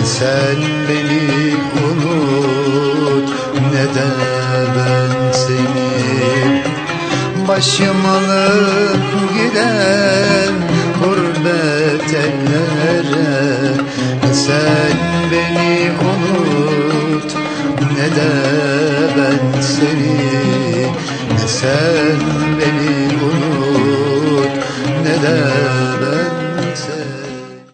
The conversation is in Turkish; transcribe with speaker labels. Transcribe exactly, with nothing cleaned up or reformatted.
Speaker 1: Sen beni unut, ne de ben seni. Başım alıp giden gurbet ellere. Sen beni unut, ne de ben seni. Sen